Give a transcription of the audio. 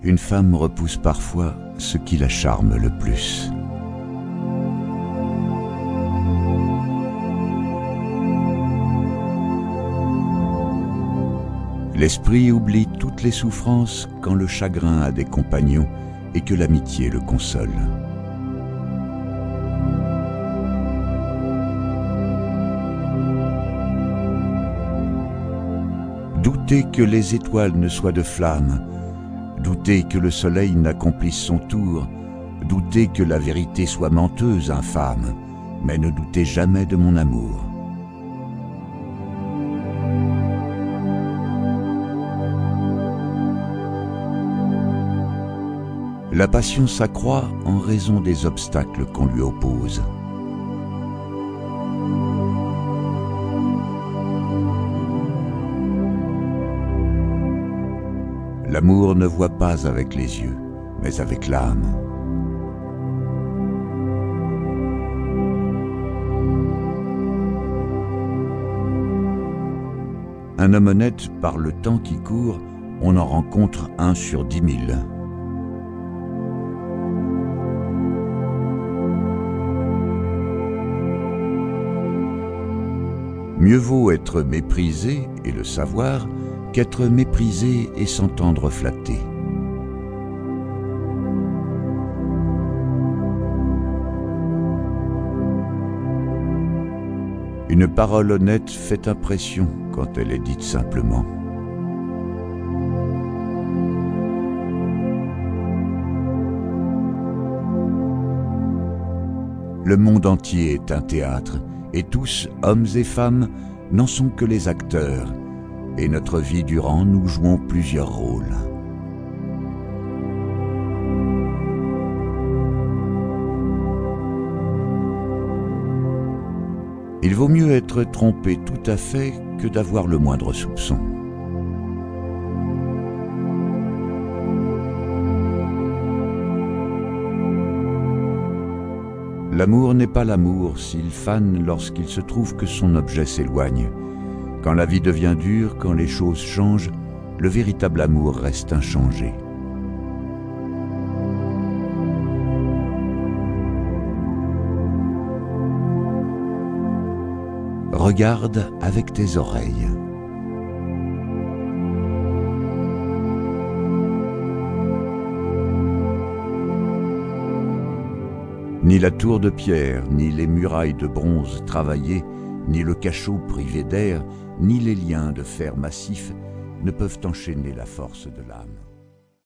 une femme repousse parfois ce qui la charme le plus. L'esprit oublie toutes les souffrances quand le chagrin a des compagnons et que l'amitié le console. Doutez que les étoiles ne soient de flammes, doutez que le soleil n'accomplisse son tour, doutez que la vérité soit menteuse, infâme, mais ne doutez jamais de mon amour. La passion s'accroît en raison des obstacles qu'on lui oppose. L'amour ne voit pas avec les yeux, mais avec l'âme. Un homme honnête, par le temps qui court, on en rencontre 1 sur 10 000. Mieux vaut être méprisé et le savoir qu'être méprisé et s'entendre flatté. Une parole honnête fait impression quand elle est dite simplement. Le monde entier est un théâtre, et tous, hommes et femmes, n'en sont que les acteurs, et notre vie durant, nous jouons plusieurs rôles. Il vaut mieux être trompé tout à fait que d'avoir le moindre soupçon. L'amour n'est pas l'amour s'il fane lorsqu'il se trouve que son objet s'éloigne. Quand la vie devient dure, quand les choses changent, le véritable amour reste inchangé. Regarde avec tes oreilles. Ni la tour de pierre, ni les murailles de bronze travaillées, ni le cachot privé d'air, ni les liens de fer massif ne peuvent enchaîner la force de l'âme.